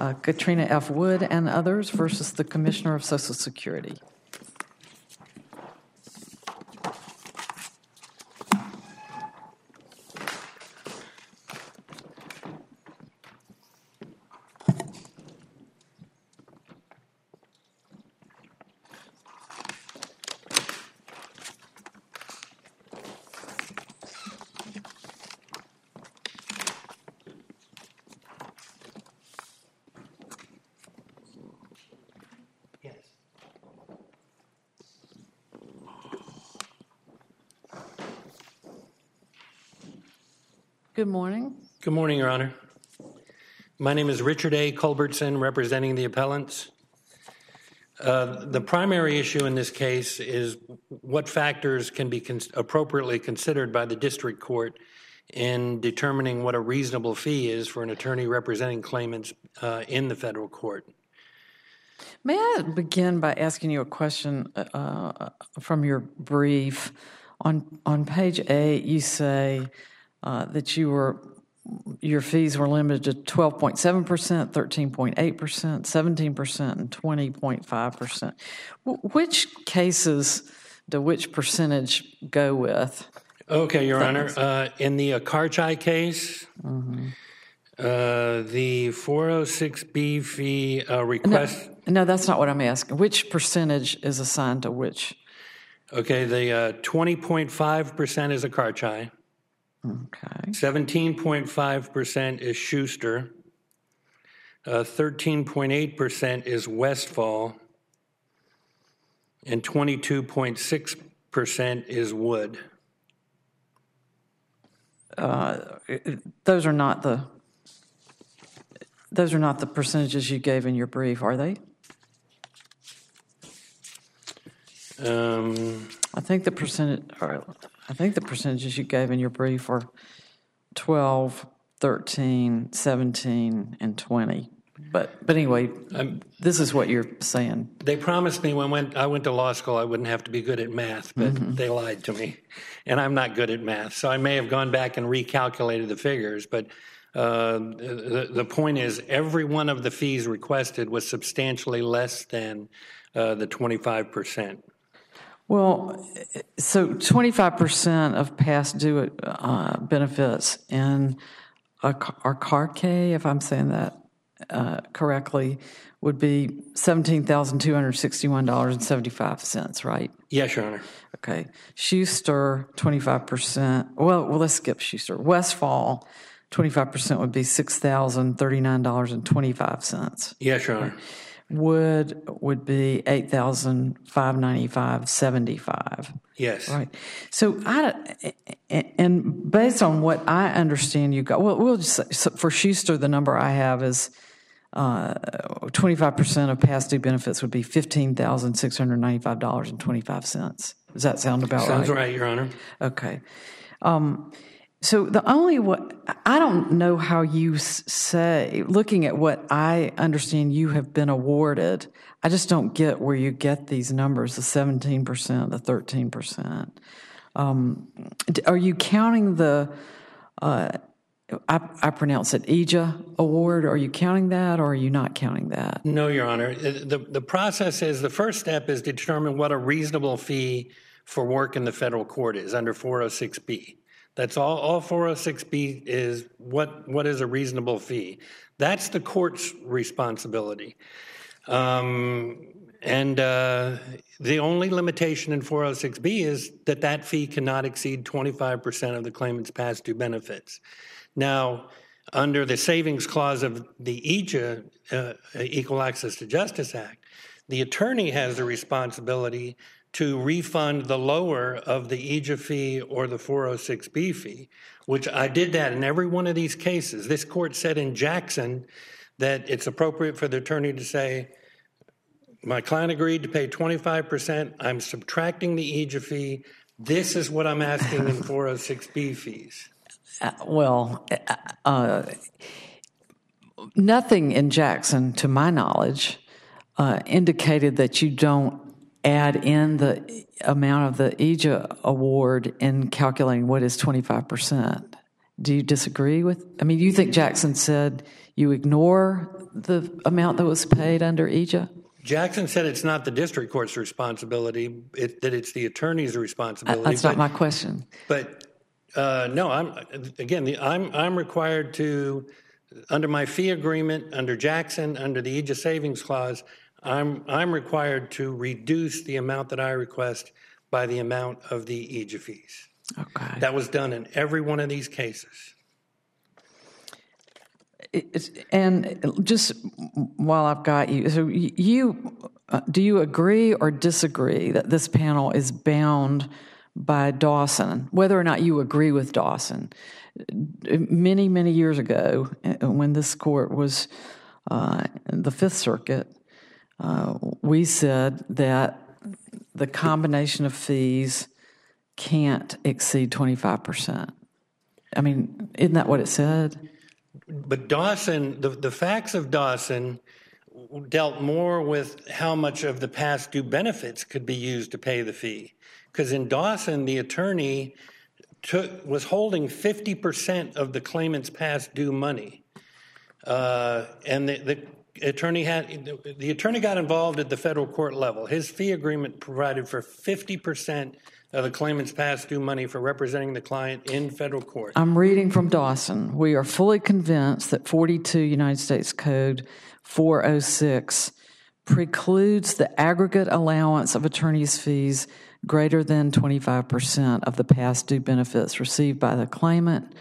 Katrina F. Wood and others versus the Commissioner of Social Security. Good morning. Good morning, Your Honor. My name is Richard A. Culbertson, representing the appellants. The primary issue in this case is what factors can be appropriately considered by the district court in determining what a reasonable fee is for an attorney representing claimants in the federal court. May I begin by asking you a question from your brief? On page 8, you say that your fees were limited to 12.7%, 13.8%, 17%, and 20.5%. Which cases do which percentage go with? Okay, Your Honor. In the Akarchai case, the 406B fee request... No, that's not what I'm asking. Which percentage is assigned to which? Okay, the 20.5% is Akarchai. Okay. 17.5% is Schuster. 13.8% is Westfall. And 22.6% is Wood. Those are not the percentages you gave in your brief, are they? I think the percentages you gave in your brief are 12, 13, 17, and 20. But anyway, this is what you're saying. They promised me when I went to law school I wouldn't have to be good at math, but they lied to me. And I'm not good at math. So I may have gone back and recalculated the figures. But the point is every one of the fees requested was substantially less than the 25%. Well, so 25% of past due benefits in Akarchai, if I'm saying that correctly, would be $17,261.75, right? Yes, Your Honor. Okay. Schuster, 25%. Well, let's skip Schuster. Westfall, 25% would be $6,039.25. Yes, Your Honor. Wood would be $8,595.75. Yes. Right. So and based on what I understand you got, well, we'll just say, so for Schuster, the number I have is 25% of past due benefits would be $15,695.25. Does that sound about right? Sounds right, Your Honor. Okay. So I don't know how you say, looking at what I understand you have been awarded, I just don't get where you get these numbers, the 17%, the 13%. Are you counting the, I pronounce it EJA award, are you counting that or are you not counting that? No, Your Honor. The process is, the first step is to determine what a reasonable fee for work in the federal court is under 406B. That's all 406B is, what is a reasonable fee. That's the court's responsibility. And the only limitation in 406B is that fee cannot exceed 25% of the claimant's past due benefits. Now, under the savings clause of the EJA, Equal Access to Justice Act, the attorney has the responsibility to refund the lower of the EJA fee or the 406B fee, which I did that in every one of these cases. This court said in Jackson that it's appropriate for the attorney to say, my client agreed to pay 25%, I'm subtracting the EJA fee, this is what I'm asking in 406B fees. Nothing in Jackson, to my knowledge, indicated that you don't add in the amount of the EJA award in calculating what is 25%. Do you disagree with, you think Jackson said you ignore the amount that was paid under EJA? Jackson said it's not the district court's responsibility, that it's the attorney's responsibility. That's not my question. But no, I'm required to, under my fee agreement, under Jackson, under the EJA savings clause, I'm required to reduce the amount that I request by the amount of the EJA fees. Okay. That was done in every one of these cases. And just while I've got you, so do you agree or disagree that this panel is bound by Dawson, whether or not you agree with Dawson? Many, many years ago, when this court was the Fifth Circuit, we said that the combination of fees can't exceed 25%. Isn't that what it said? But Dawson, the facts of Dawson dealt more with how much of the past due benefits could be used to pay the fee. Because in Dawson, the attorney was holding 50% of the claimant's past due money. And the attorney got involved at the federal court level. His fee agreement provided for 50% of the claimant's past due money for representing the client in federal court. I'm reading from Dawson. We are fully convinced that 42 United States Code 406 precludes the aggregate allowance of attorney's fees greater than 25% of the past due benefits received by the claimant.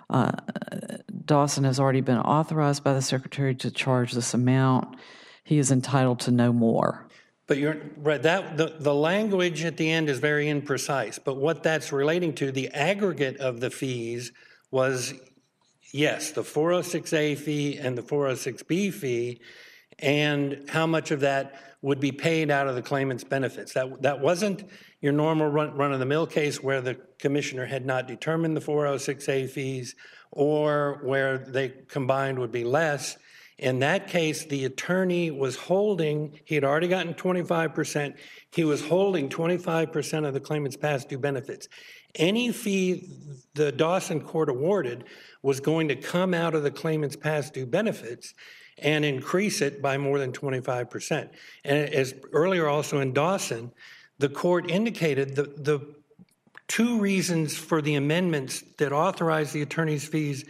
Dawson has already been authorized by the Secretary to charge this amount. He is entitled to no more. But you're right. The language at the end is very imprecise. But what that's relating to, the aggregate of the fees was, yes, the 406A fee and the 406B fee, and how much of that would be paid out of the claimant's benefits. That wasn't your normal run-of-the-mill case where the commissioner had not determined the 406A fees or where they combined would be less. In that case, the attorney was holding, he had already gotten 25%, he was holding 25% of the claimant's past due benefits. Any fee the Dawson court awarded was going to come out of the claimant's past due benefits and increase it by more than 25%. And as earlier also in Dawson, the court indicated the two reasons for the amendments that authorized the attorney's fees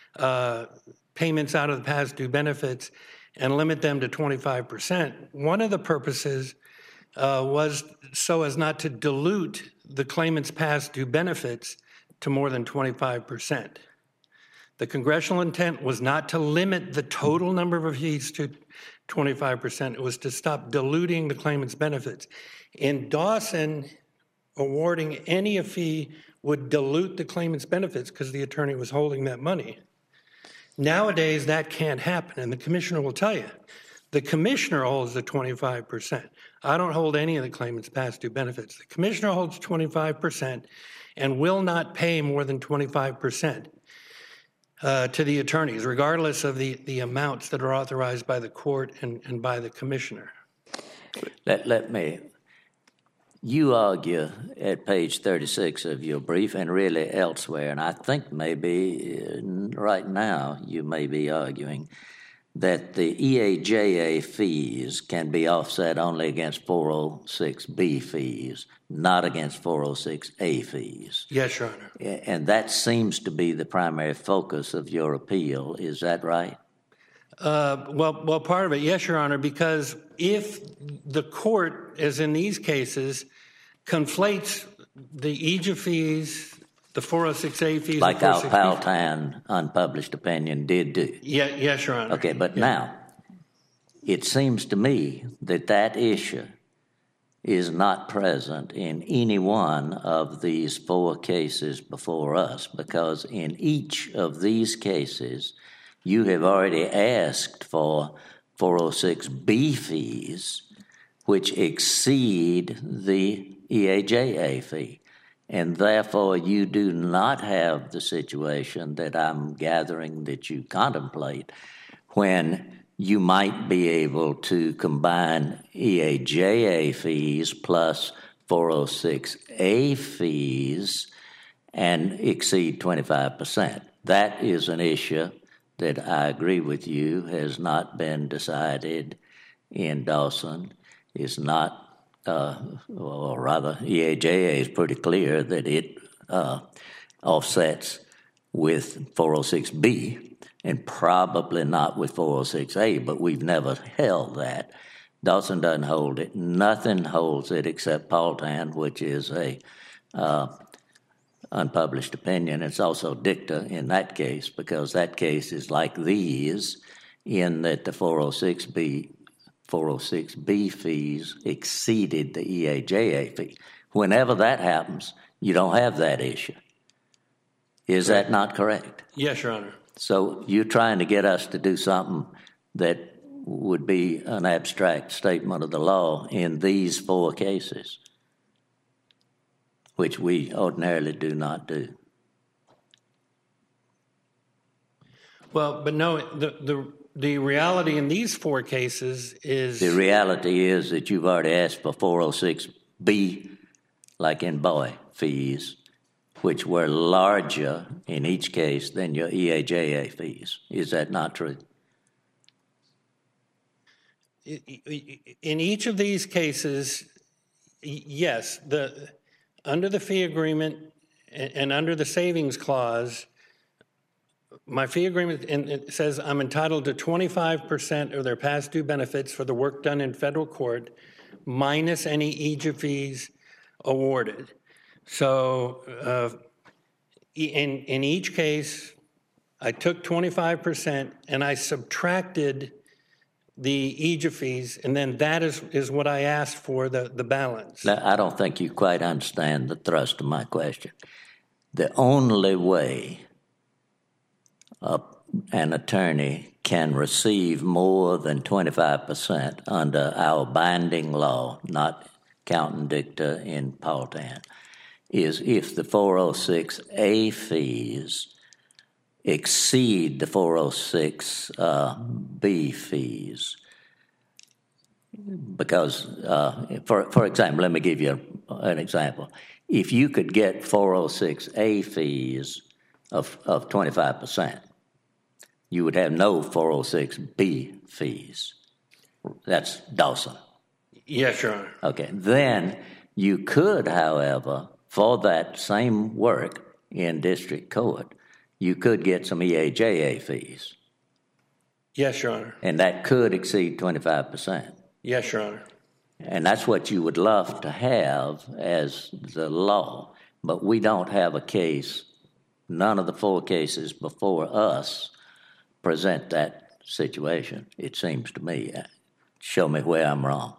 payments out of the past due benefits and limit them to 25%. One of the purposes was so as not to dilute the claimant's past due benefits to more than 25%. The congressional intent was not to limit the total number of fees to 25%. It was to stop diluting the claimant's benefits. In Dawson, awarding any fee would dilute the claimant's benefits because the attorney was holding that money. Nowadays, that can't happen, and the commissioner will tell you. The commissioner holds the 25%. I don't hold any of the claimant's past due benefits. The commissioner holds 25% and will not pay more than 25% to the attorneys, regardless of the amounts that are authorized by the court and by the commissioner. You argue at page 36 of your brief and really elsewhere, and I think maybe right now you may be arguing that the EAJA fees can be offset only against 406B fees, not against 406A fees. Yes, Your Honor. And that seems to be the primary focus of your appeal. Is that right? Well, part of it, yes, Your Honor, because if the court, as in these cases, conflates the EJA fees, the 406A fees, like our Powhatan unpublished opinion did do. Yes, Your Honor. Okay, but now, it seems to me that issue is not present in any one of these four cases before us, because in each of these cases, you have already asked for 406B fees, which exceed the EAJA fee. And therefore, you do not have the situation that I'm gathering that you contemplate when you might be able to combine EAJA fees plus 406A fees and exceed 25%. that is an issue that I agree with you has not been decided in Dawson. It's not, or rather, EAJA is pretty clear that it offsets with 406B and probably not with 406A, but we've never held that. Dawson doesn't hold it. Nothing holds it except Paultan, which is a unpublished opinion. It's also dicta in that case because that case is like these in that the 406B fees exceeded the EAJA fee. Whenever that happens, you don't have that issue. Is that not correct? Yes, Your Honor. So you're trying to get us to do something that would be an abstract statement of the law in these 4 cases, which we ordinarily do not do. Well, but no, the reality in these 4 cases is... The reality is that you've already asked for 406B, like in Boy, fees, which were larger in each case than your EAJA fees. Is that not true? In each of these cases, yes, under the fee agreement and under the savings clause, my fee agreement it says I'm entitled to 25% of their past due benefits for the work done in federal court minus any EJA fees awarded. So in each case, I took 25% and I subtracted the EJA fees, and then that is what I asked for, the balance. Now, I don't think you quite understand the thrust of my question. The only way an attorney can receive more than 25% under our binding law, not counting dicta in Paultan, is if the 406A fees exceed the 406B fees. Because, for example, let me give you an example. If you could get 406A fees of 25%, you would have no 406B fees. That's Dawson. Yes, Your Honor. Okay. Then you could, however, for that same work in district court, you could get some EAJA fees. Yes, Your Honor. And that could exceed 25%. Yes, Your Honor. And that's what you would love to have as the law. But we don't have a case, none of the 4 cases before us present that situation, it seems to me. Show me where I'm wrong.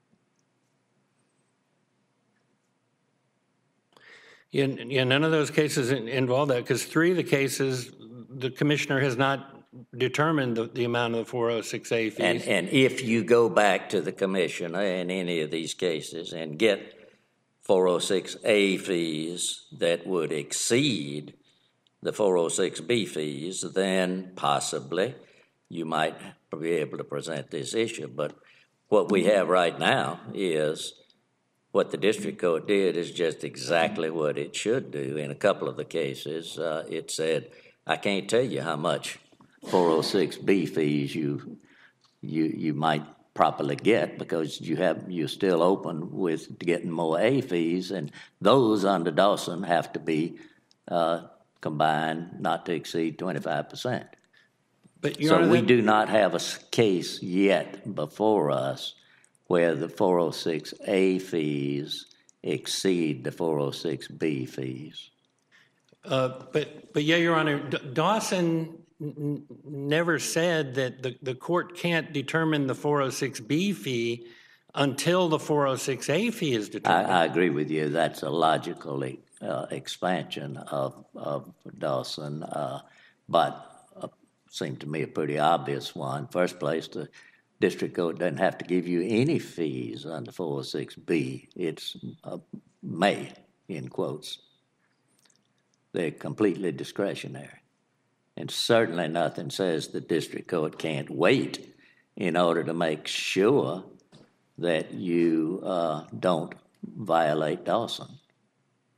Yeah, none of those cases involve that because 3 of the cases, the commissioner has not determined the amount of the 406A fees. And if you go back to the commissioner in any of these cases and get 406A fees that would exceed the 406B fees, then possibly you might be able to present this issue. But what we have right now is what the district court did is just exactly what it should do. In a couple of the cases, it said, I can't tell you how much 406B fees you might properly get because you're still open with getting more A fees, and those under Dawson have to be combined not to exceed 25%. But so we do not have a case yet before us where the 406A fees exceed the 406B fees. But yeah, Your Honor, Dawson never said that the court can't determine the 406B fee until the 406A fee is determined. I agree with you. That's a logical expansion of Dawson, but seemed to me a pretty obvious one. First place, the district court doesn't have to give you any fees under 406B. It's may, in quotes. They're completely discretionary. And certainly nothing says the district court can't wait in order to make sure that you don't violate Dawson.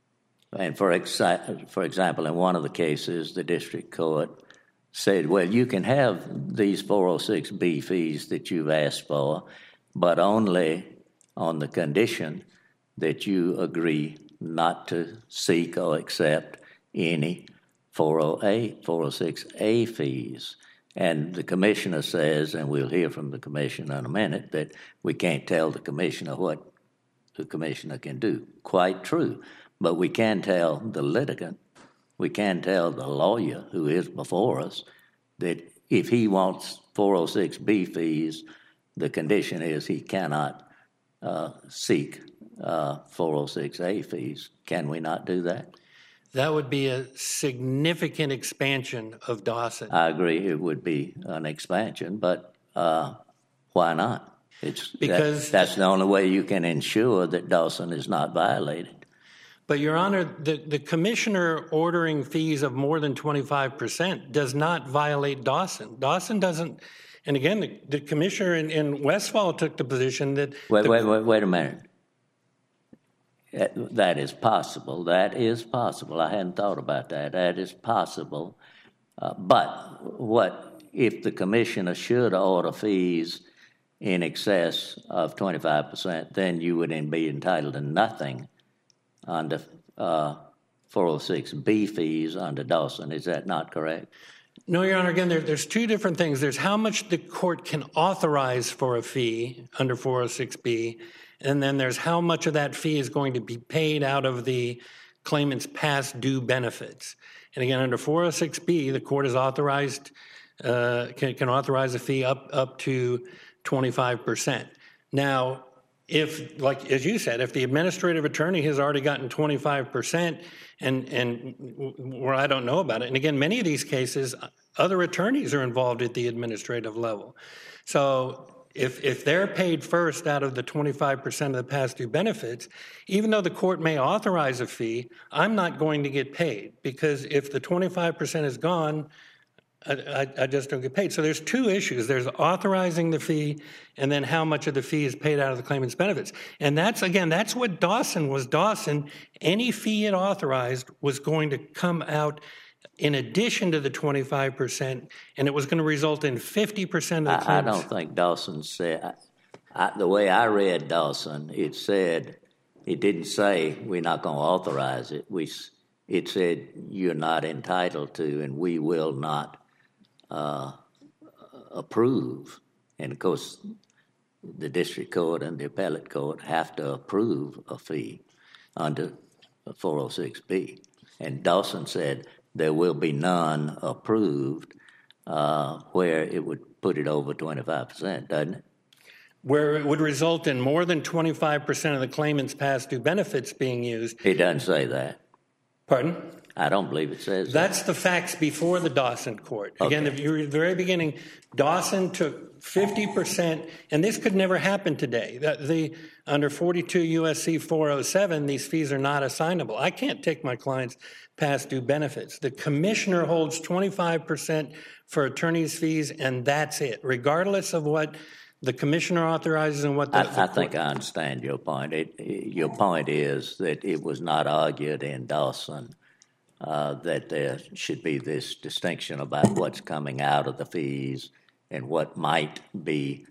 And for example, in one of the cases, the district court said, well, you can have these 406B fees that you've asked for, but only on the condition that you agree not to seek or accept any 406A fees. And the commissioner says, and we'll hear from the commissioner in a minute, that we can't tell the commissioner what the commissioner can do. Quite true. But we can tell the litigant, we can tell the lawyer who is before us that if he wants 406B fees, the condition is he cannot seek 406A fees. Can we not do that? That would be a significant expansion of Dawson. I agree it would be an expansion, but why not? Because that's the only way you can ensure that Dawson is not violated. But, Your Honor, the commissioner ordering fees of more than 25% does not violate Dawson. Dawson doesn't, and again, the commissioner in Westfall took the position that... Wait a minute. That is possible. That is possible. I hadn't thought about that. That is possible. But what if the commissioner should order fees in excess of 25%, then you would be entitled to nothing under 406B fees under Dawson. Is that not correct? No, Your Honor. Again, there's two different things. There's how much the court can authorize for a fee under 406B, and then there's how much of that fee is going to be paid out of the claimant's past due benefits. And again, under 406B, the court is authorized, can authorize a fee up to 25%. Now, if, like as you said, if the administrative attorney has already gotten 25% and where I don't know about it, and again, many of these cases, other attorneys are involved at the administrative level. So if they're paid first out of the 25% of the past due benefits, even though the court may authorize a fee, I'm not going to get paid because if the 25% is gone, I just don't get paid. So there's two issues. There's authorizing the fee and then how much of the fee is paid out of the claimant's benefits. And that's what Dawson was. Dawson, any fee it authorized was going to come out in addition to the 25%, and it was going to result in 50% of the claims. I don't think Dawson said, the way I read Dawson, it said, it didn't say we're not going to authorize it. It said you're not entitled to and we will not approve. And, of course, the district court and the appellate court have to approve a fee under 406B. And Dawson said there will be none approved where it would put it over 25%, doesn't it? Where it would result in more than 25% of the claimant's past due benefits being used. It doesn't say that. Pardon? I don't believe it says That's the facts before the Dawson court. Okay. Again, at the very beginning, Dawson took 50%, and this could never happen today. Under 42 U.S.C. 407, these fees are not assignable. I can't take my client's past due benefits. The commissioner holds 25% for attorney's fees, and that's it, regardless of what the commissioner authorizes and what the I think I understand your point. Your point is that it was not argued in Dawson that there should be this distinction about what's coming out of the fees and what might be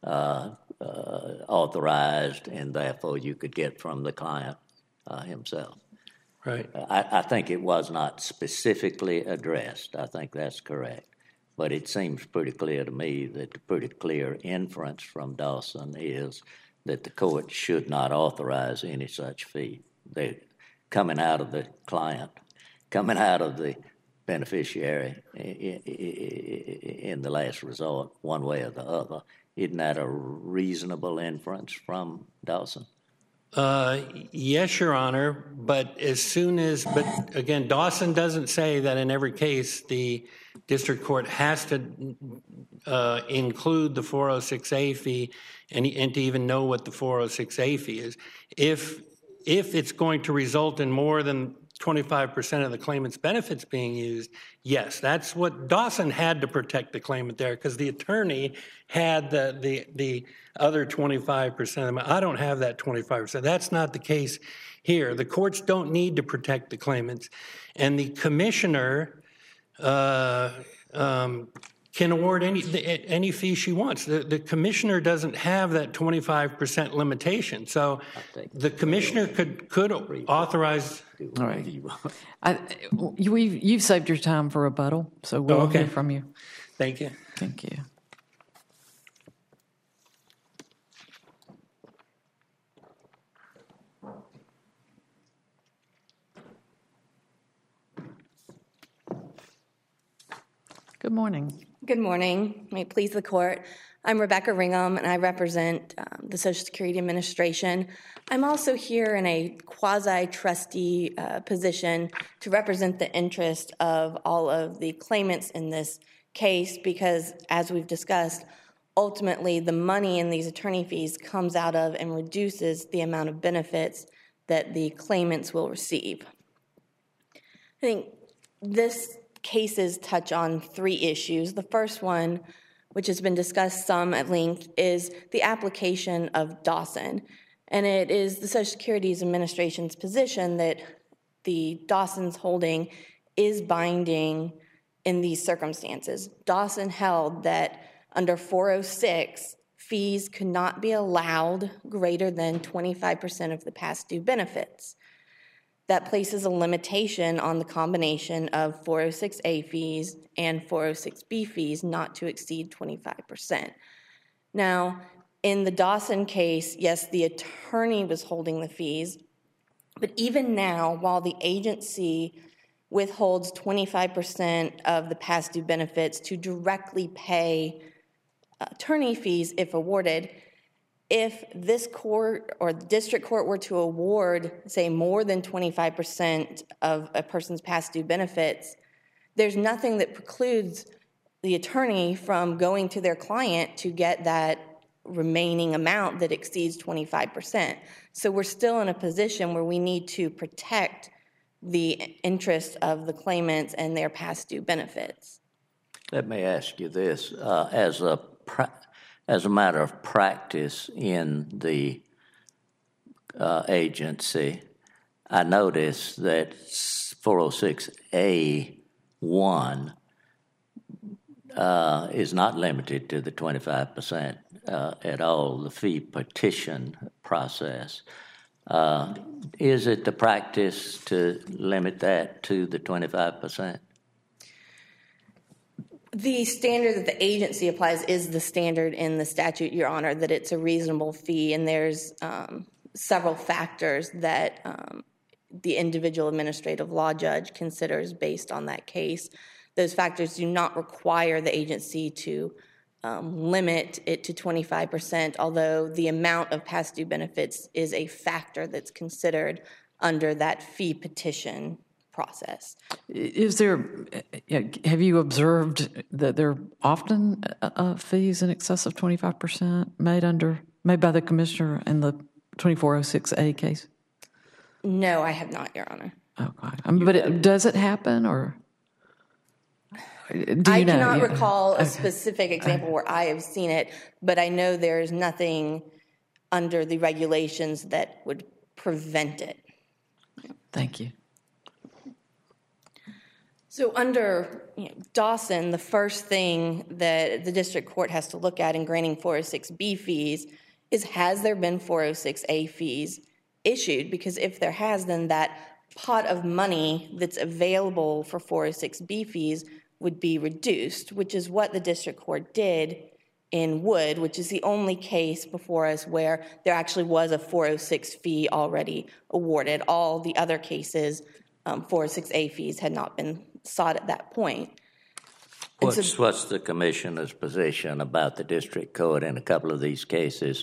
authorized, and therefore you could get from the client himself. Right. I think it was not specifically addressed. I think that's correct. But it seems pretty clear to me that the pretty clear inference from Dawson is that the court should not authorize any such fee. They're coming out of the client, coming out of the beneficiary in the last resort, one way or the other. Isn't that a reasonable inference from Dawson? Yes, Your Honor, but again, Dawson doesn't say that in every case the district court has to include the 406A fee and to even know what the 406A fee is. If it's going to result in more than 25% of the claimant's benefits being used, yes, that's what Dawson had to protect the claimant there because the attorney had the other 25%. I don't have that 25%. That's not the case here. The courts don't need to protect the claimants, and the commissioner can award any fee she wants. The commissioner doesn't have that 25% limitation. So the commissioner could authorize. All right. You've saved your time for rebuttal, so we'll hear from you. Thank you. Thank you. Good morning. Good morning. May it please the court. I'm Rebecca Ringham, and I represent the Social Security Administration. I'm also here in a quasi-trustee position to represent the interest of all of the claimants in this case because, as we've discussed, ultimately the money in these attorney fees comes out of and reduces the amount of benefits that the claimants will receive. I think this cases touch on three issues. The first one, which has been discussed some at length, is the application of Dawson. And it is the Social Security Administration's position that the Dawson's holding is binding in these circumstances. Dawson held that under 406, fees could not be allowed greater than 25% of the past due benefits. That places a limitation on the combination of 406A fees and 406B fees not to exceed 25%. Now, in the Dawson case, yes, the attorney was holding the fees, but even now, while the agency withholds 25% of the past due benefits to directly pay attorney fees if awarded, if this court or the district court were to award, say, more than 25% of a person's past due benefits, there's nothing that precludes the attorney from going to their client to get that remaining amount that exceeds 25%. So we're still in a position where we need to protect the interest of the claimants and their past due benefits. Let me ask you this. As a matter of practice in the agency, I noticed that 406A1 is not limited to the 25% at all, the fee petition process. Is it the practice to limit that to the 25%? The standard that the agency applies is the standard in the statute, Your Honor, that it's a reasonable fee, and there's several factors that the individual administrative law judge considers based on that case. Those factors do not require the agency to limit it to 25%, although the amount of past due benefits is a factor that's considered under that fee petition process. Have you observed that there are often fees in excess of 25% made by the commissioner in the 2406A case? No, I have not, Your Honor. Okay. But does it happen, or do you know? I cannot recall a specific example where I have seen it, but I know there is nothing under the regulations that would prevent it. Thank you. So under Dawson, the first thing that the district court has to look at in granting 406B fees is, has there been 406A fees issued? Because if there has, then that pot of money that's available for 406B fees would be reduced, which is what the district court did in Wood, which is the only case before us where there actually was a 406 fee already awarded. All the other cases, 406A fees had not been sought at that point. What's the commissioner's position about the district court in a couple of these cases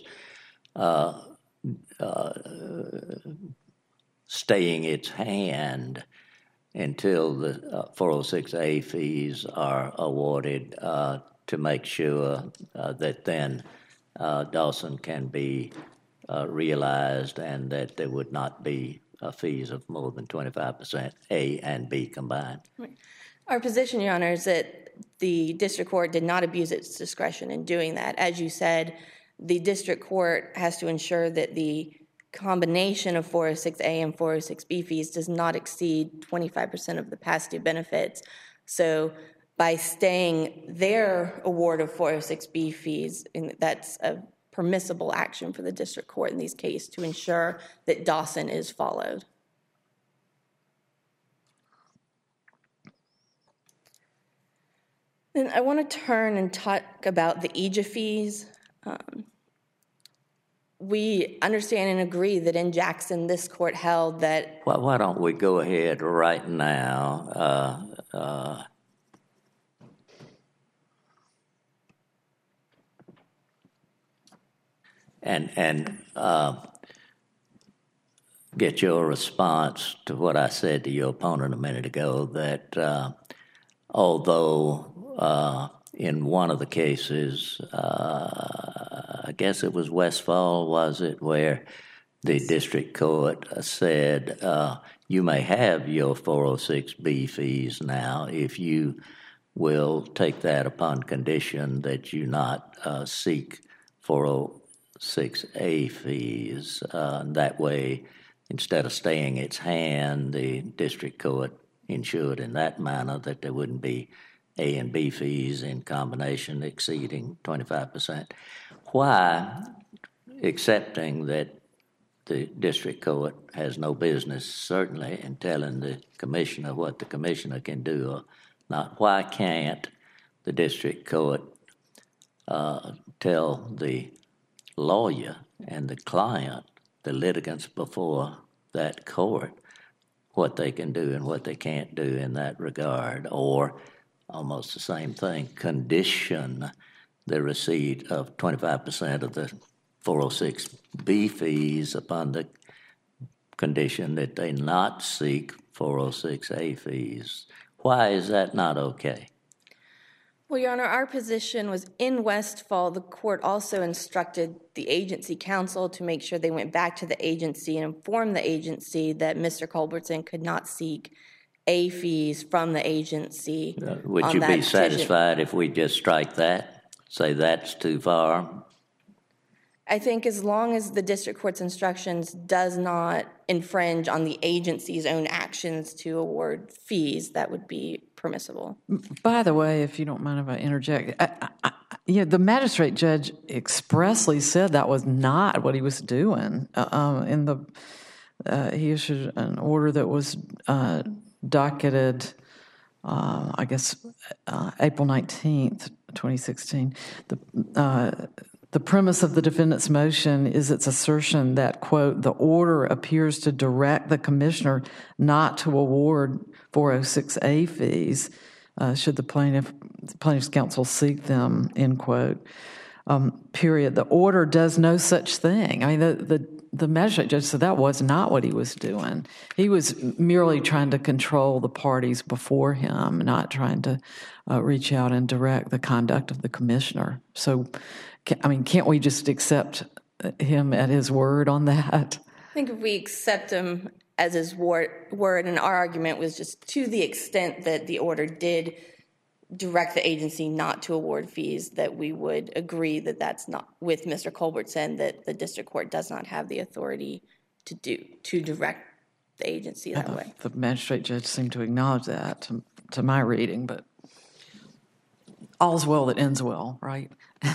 staying its hand until the 406A fees are awarded to make sure that then Dawson can be realized and that there would not be fees of more than 25%, A and B combined. Our position, Your Honor, is that the district court did not abuse its discretion in doing that. As you said, the district court has to ensure that the combination of 406A and 406B fees does not exceed 25% of the past due benefits. So by staying their award of 406B fees, that's a permissible action for the district court in these cases to ensure that Dawson is followed. Then I want to turn and talk about the EJA fees. We understand and agree that in Jackson, this court held that... Well, why don't we go ahead right now and get your response to what I said to your opponent a minute ago, that although in one of the cases, I guess it was Westfall, was it, where the district court said, you may have your 406B fees now if you will take that upon condition that you not seek 406A fees. That way, instead of staying its hand, the district court ensured in that manner that there wouldn't be A and B fees in combination exceeding 25%. Why, accepting that the district court has no business, certainly, in telling the commissioner what the commissioner can do or not, why can't the district court tell the lawyer and the client, the litigants before that court, what they can do and what they can't do in that regard, or almost the same thing, condition the receipt of 25% of the 406B fees upon the condition that they not seek 406A fees? Why is that not okay? Well, Your Honor, our position was in Westfall, the court also instructed the agency counsel to make sure they went back to the agency and informed the agency that Mr. Culbertson could not seek A fees from the agency. Would you be satisfied if we just strike that? Say that's too far? I think as long as the district court's instructions does not infringe on the agency's own actions to award fees, that would be permissible. By the way, if you don't mind if I interject, the magistrate judge expressly said that was not what he was doing. He issued an order that was docketed, I guess, April 19th, 2016. The premise of the defendant's motion is its assertion that, quote, the order appears to direct the commissioner not to award 406A fees should the plaintiff's counsel seek them, end quote. Period. The order does no such thing. I mean, the magistrate judge said that was not what he was doing. He was merely trying to control the parties before him, not trying to reach out and direct the conduct of the commissioner. So, I mean, can't we just accept him at his word on that? I think if we accept him as his word, and our argument was just to the extent that the order did direct the agency not to award fees, that we would agree that that's not, with Mr. Culbertson, that the district court does not have the authority to direct the agency that way. The magistrate judge seemed to acknowledge that to my reading, but all's well that ends well, right?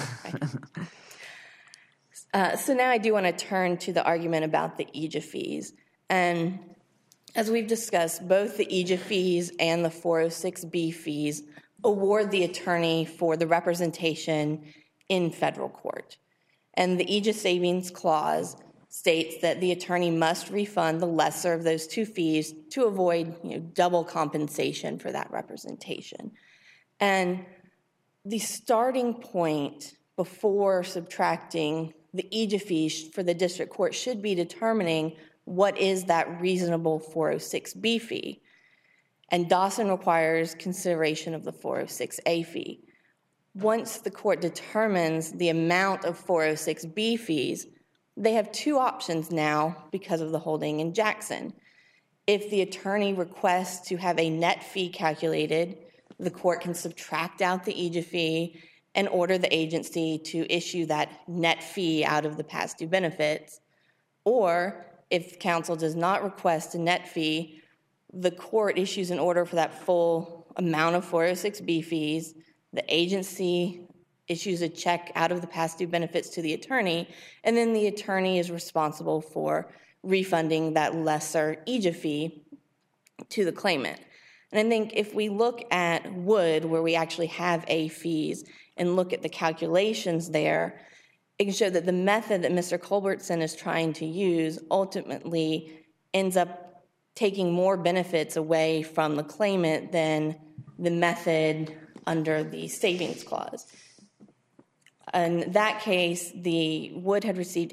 So now I do want to turn to the argument about the EJA fees. And as we've discussed, both the EJA fees and the 406B fees award the attorney for the representation in federal court. And the EJA savings clause states that the attorney must refund the lesser of those two fees to avoid double compensation for that representation. And the starting point before subtracting the EJA fees for the district court should be determining what is that reasonable 406B fee. And Dawson requires consideration of the 406A fee. Once the court determines the amount of 406B fees, they have two options now because of the holding in Jackson. If the attorney requests to have a net fee calculated, the court can subtract out the EJF fee and order the agency to issue that net fee out of the past due benefits. Or if counsel does not request a net fee, the court issues an order for that full amount of 406B fees. The agency issues a check out of the past due benefits to the attorney, and then the attorney is responsible for refunding that lesser EJF fee to the claimant. And I think if we look at Wood, where we actually have A fees, and look at the calculations there, it can show that the method that Mr. Culbertson is trying to use ultimately ends up taking more benefits away from the claimant than the method under the savings clause. In that case, the Wood had received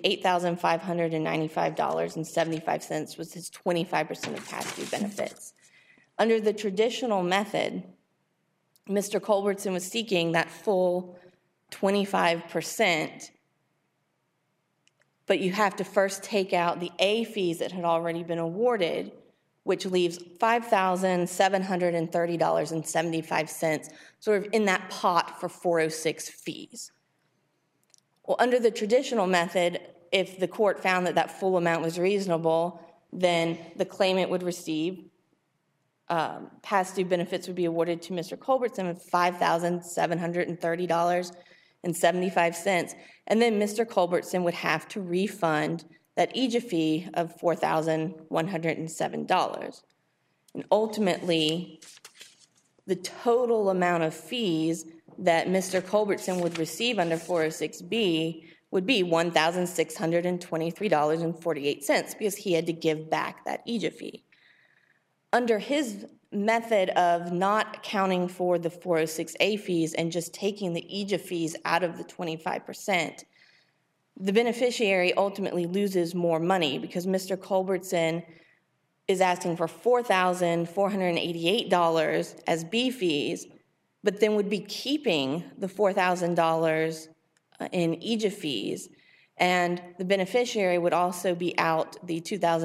$8,595.75, which is 25% of past due benefits. Under the traditional method, Mr. Culbertson was seeking that full 25%, but you have to first take out the A fees that had already been awarded, which leaves $5,730.75 sort of in that pot for 406 fees. Well, under the traditional method, if the court found that that full amount was reasonable, then the claimant would receive past due benefits would be awarded to Mr. Culbertson of $5,730.75, and then Mr. Culbertson would have to refund that EJF fee of $4,107. And ultimately, the total amount of fees that Mr. Culbertson would receive under 406B would be $1,623.48 because he had to give back that EJF fee. Under his method of not accounting for the 406A fees and just taking the EJF fees out of the 25%, the beneficiary ultimately loses more money because Mr. Culbertson is asking for $4,488 as B fees, but then would be keeping the $4,000 in EJF fees, and the beneficiary would also be out the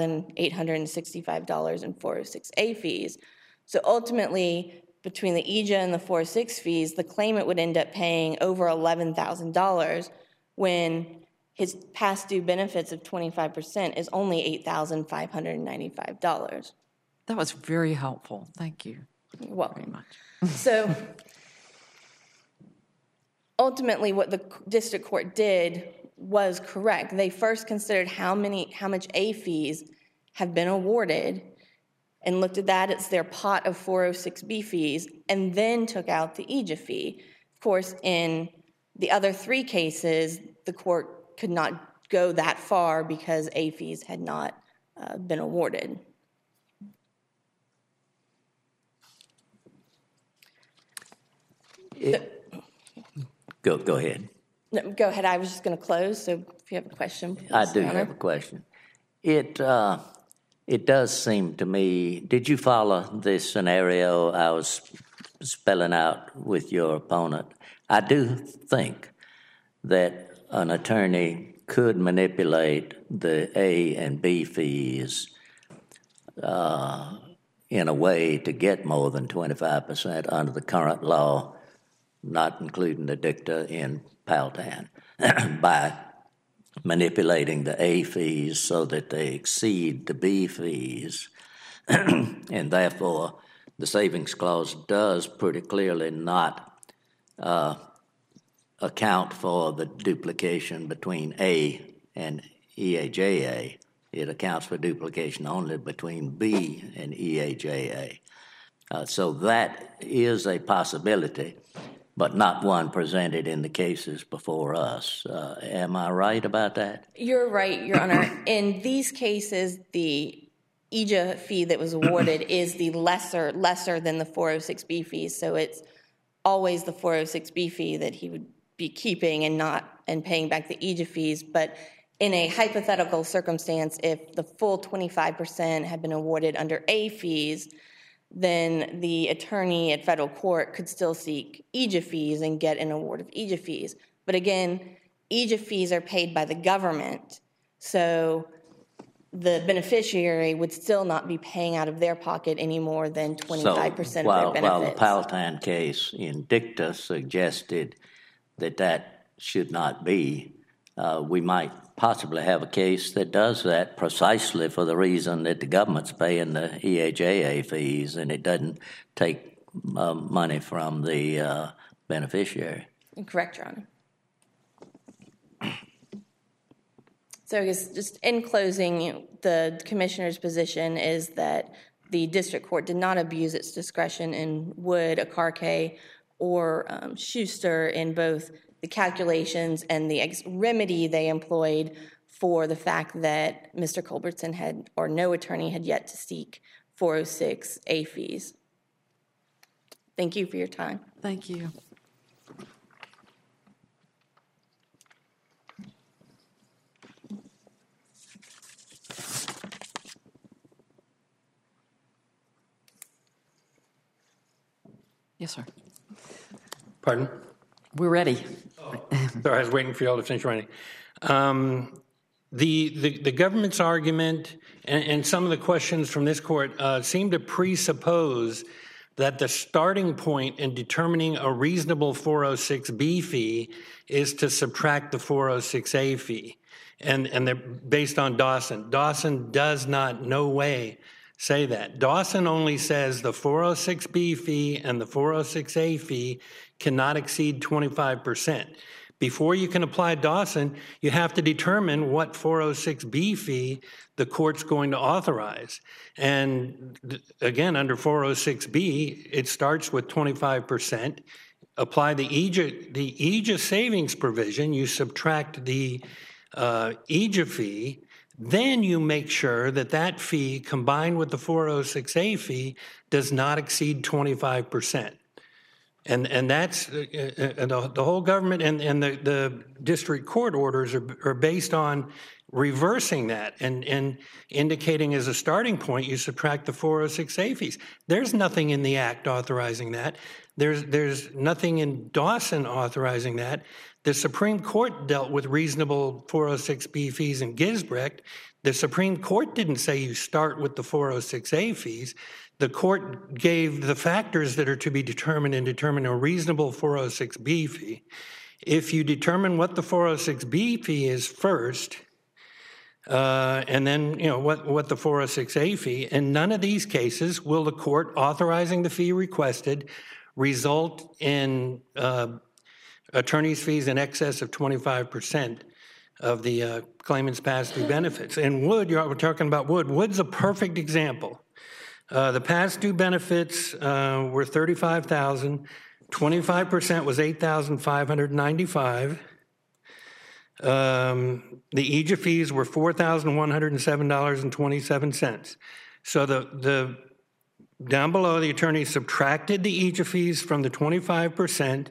$2,865 in 406A fees. So ultimately, between the EJF and the 406 fees, the claimant would end up paying over $11,000 when his past due benefits of 25% is only $8,595. That was very helpful. Thank you. You're welcome. Very much. So ultimately, what the district court did was correct. They first considered how much A fees have been awarded and looked at that as their pot of 406B fees, and then took out the EJF fee. Of course, in the other three cases, the court could not go that far because A fees had not been awarded. Go ahead. No, go ahead. I was just going to close, so if you have a question, please. I do have a question. It does seem to me, did you follow this scenario I was spelling out with your opponent? I do think that an attorney could manipulate the A and B fees in a way to get more than 25% under the current law, not including the dicta in Powhatan, by manipulating the A fees so that they exceed the B fees. And therefore, the savings clause does pretty clearly not account for the duplication between A and EAJA. It accounts for duplication only between B and EAJA. So that is a possibility, but not one presented in the cases before us. Am I right about that? You're right, Your Honor. In these cases, the EJA fee that was awarded is the lesser than the 406B fees, so it's always the 406B fee that he would be keeping and paying back the EJA fees. But in a hypothetical circumstance, if the full 25% had been awarded under A fees, then the attorney at federal court could still seek EJA fees and get an award of EJA fees. But again, EJA fees are paid by the government, So the beneficiary would still not be paying out of their pocket any more than 25% of their benefits. While the Palatine case in dicta suggested that should not be, we might possibly have a case that does that precisely for the reason that the government's paying the EHAA fees and it doesn't take money from the beneficiary. Correct, Your Honor. So I guess just in closing, the commissioner's position is that the district court did not abuse its discretion in Wood, Akarke, or Schuster in both the calculations and the remedy they employed for the fact that Mr. Culbertson had, or no attorney had yet to seek 406A fees. Thank you for your time. Thank you. Yes, sir. Pardon? We're ready. Sorry, I was waiting for you all to finish writing. The government's argument and some of the questions from this court seem to presuppose that the starting point in determining a reasonable 406B fee is to subtract the 406A fee. And they're based on Dawson. Dawson does not, no way, say that. Dawson only says the 406B fee and the 406A fee cannot exceed 25%. Before you can apply Dawson, you have to determine what 406B fee the court's going to authorize. And again, under 406B, it starts with 25%. Apply the Aegis savings provision, you subtract the Aegis fee, then you make sure that that fee combined with the 406A fee does not exceed 25%. And that's the whole government and the district court orders are based on reversing that and indicating as a starting point you subtract the 406A fees. There's nothing in the act authorizing that. There's nothing in Dawson authorizing that. The Supreme Court dealt with reasonable 406B fees in Gisbrecht. The Supreme Court didn't say you start with the 406A fees. The court gave the factors that are to be determined and determine a reasonable 406B fee. If you determine what the 406B fee is first, and then what the 406A fee, in none of these cases will the court authorizing the fee requested result in attorney's fees in excess of 25% of the claimant's past due benefits. And Wood, we're talking about Wood. Wood's a perfect example. The past due benefits were $35,000. 25% was $8,595. The Aegis fees were $4,107.27. So the down below, the attorney subtracted the Aegis fees from the 25%,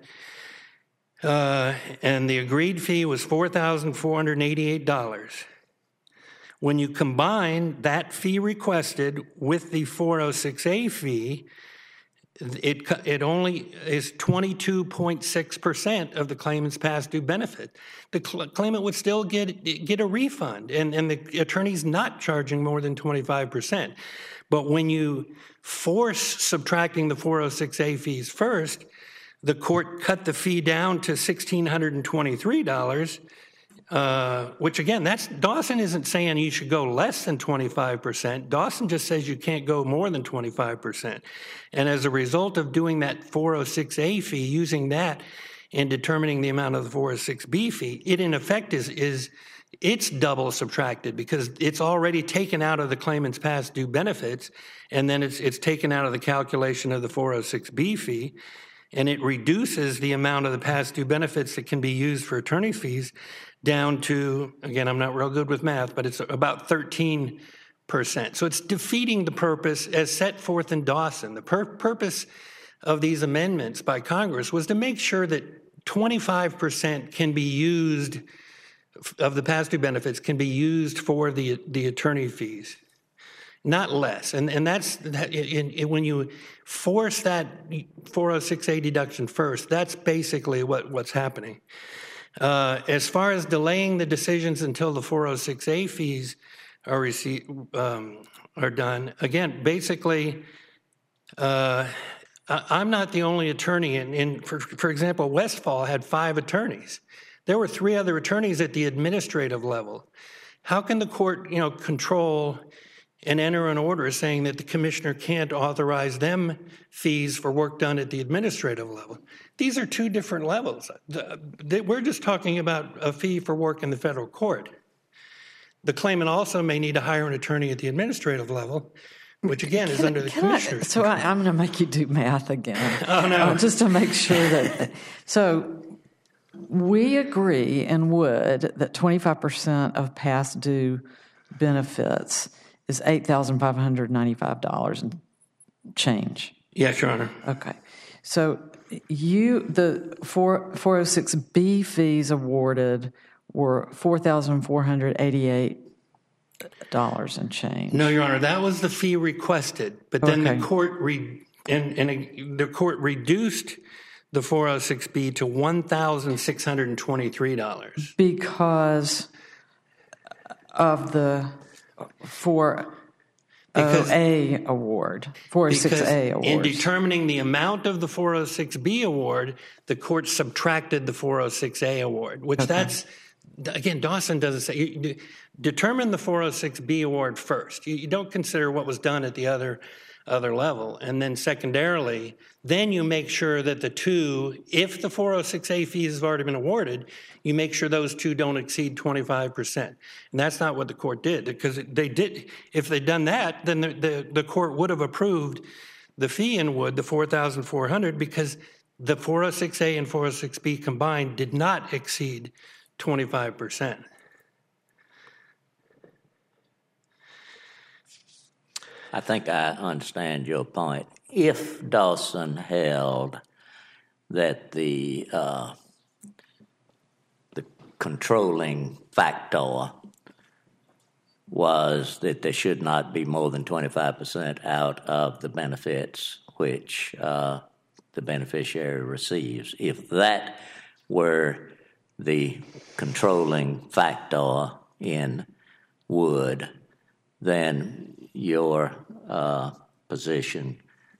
and the agreed fee was $4,488. When you combine that fee requested with the 406A fee, it only is 22.6% of the claimant's past due benefit. The claimant would still get a refund, and the attorney's not charging more than 25%. But when you force subtracting the 406A fees first, the court cut the fee down to $1,623, which again, Dawson isn't saying you should go less than 25%. Dawson just says you can't go more than 25%. And as a result of doing that 406A fee, using that in determining the amount of the 406B fee, it in effect it's double subtracted because it's already taken out of the claimant's past due benefits, and then it's taken out of the calculation of the 406B fee, and it reduces the amount of the past due benefits that can be used for attorney fees down to, again, I'm not real good with math, but it's about 13%. So it's defeating the purpose as set forth in Dawson. The purpose of these amendments by Congress was to make sure that 25% can be used of the past due benefits can be used for the attorney fees, not less. And that's when you force that 406A deduction first, that's basically what's happening. As far as delaying the decisions until the 406A fees are done, again, basically, I'm not the only attorney. For example, Westfall had 5 attorneys. There were 3 other attorneys at the administrative level. How can the court, control and enter an order saying that the commissioner can't authorize them fees for work done at the administrative level? These are 2 different levels. We're just talking about a fee for work in the federal court. The claimant also may need to hire an attorney at the administrative level, which again is under the commissioner's. So I'm going to make you do math again. Oh, no. Just to make sure that. So we agree in Wood that 25% of past due benefits is $8,595 and change. Yes, Your Honor. Okay. So the 406B fees awarded were $4,488 and change. No, Your Honor, that was the fee requested, but then Okay. the court the court reduced the 406B to $1,623 because of the 406A award. Because award. in determining the amount of the 406B award, the court subtracted the 406A award, which that's, again, Dawson doesn't say. You determine the 406B award first. You don't consider what was done at the other level. And then secondarily, then you make sure that the 2, if the 406A fees have already been awarded, you make sure those 2 don't exceed 25%. And that's not what the court did, because if they'd done that, then the court would have approved the fee in Wood, the $4,400, because the 406A and 406B combined did not exceed 25%. I think I understand your point. If Dawson held that the controlling factor was that there should not be more than 25% out of the benefits which the beneficiary receives, if that were the controlling factor in Wood, then your position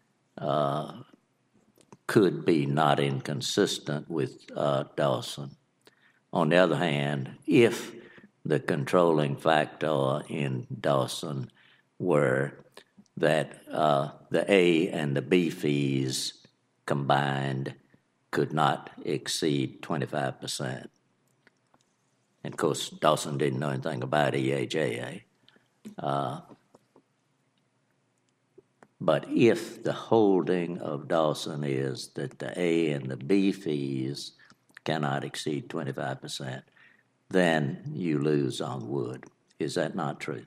could be not inconsistent with Dawson. On the other hand, if the controlling factor in Dawson were that the A and the B fees combined could not exceed 25%. And of course, Dawson didn't know anything about EAJA. But if the holding of Dawson is that the A and the B fees cannot exceed 25%, then you lose on Wood. Is that not true?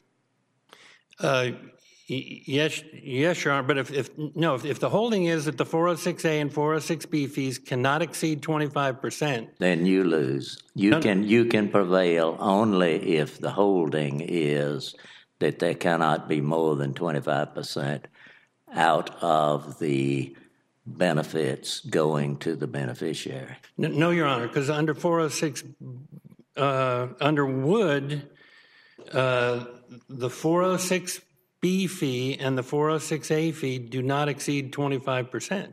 Yes, Your Honor. But if the holding is that the 406A and 406B fees cannot exceed 25%, then you lose. You can prevail only if the holding is that there cannot be more than 25% out of the benefits going to the beneficiary. No, Your Honor, because under 406, under Wood, the 406B fee and the 406A fee do not exceed 25%.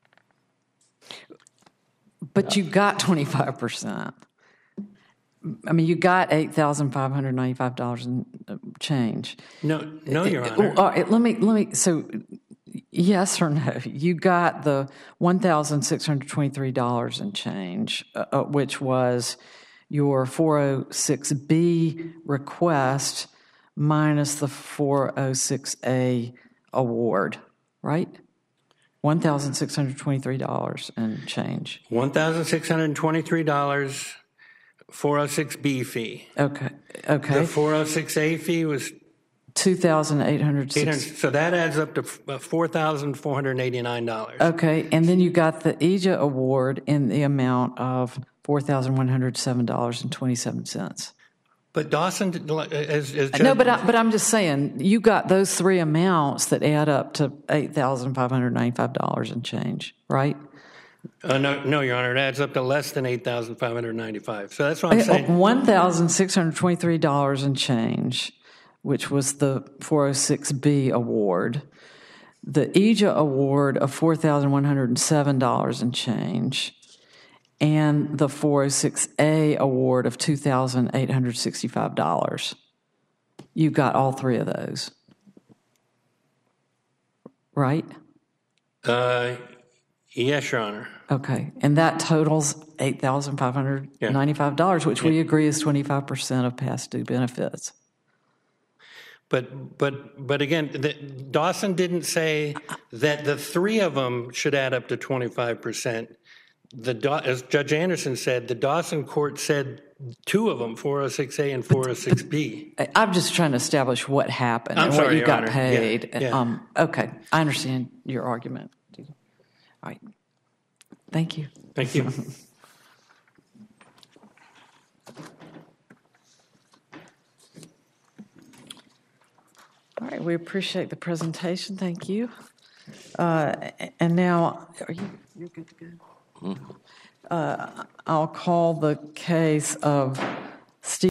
But you got 25%. I mean, you got $8,595 and change. No, Your Honor. All right, let me. So, yes or no? You got the $1,623 and change, which was your 406B request minus the 406A award, right? $1,623 and change. $1,623, 406B fee. Okay. The 406A fee was $2,860. So that adds up to $4,489. Okay, and then you got the EJA award in the amount of $4,107.27. But Dawson, as Judge, No, but I'm just saying you got those 3 amounts that add up to $8,595 and change, right? No, Your Honor, it adds up to less than $8,595. So that's what I'm saying. $1,623 and change, which was the 406B award. The EJA award of $4,107 and change, and the 406A award of $2,865. You got all three of those, right? Yes, Your Honor. Okay, and that totals $8,595, which we agree is 25% of past due benefits. But again, Dawson didn't say that the three of them should add up to 25%. As Judge Anderson said, the Dawson court said two of them, 406A and 406B. I'm just trying to establish what happened and what you got paid. Yeah. Okay, I understand your argument. All right. Thank you. Thank you. All right, we appreciate the presentation. Thank you. And now, you're good to go? I'll call the case of Steve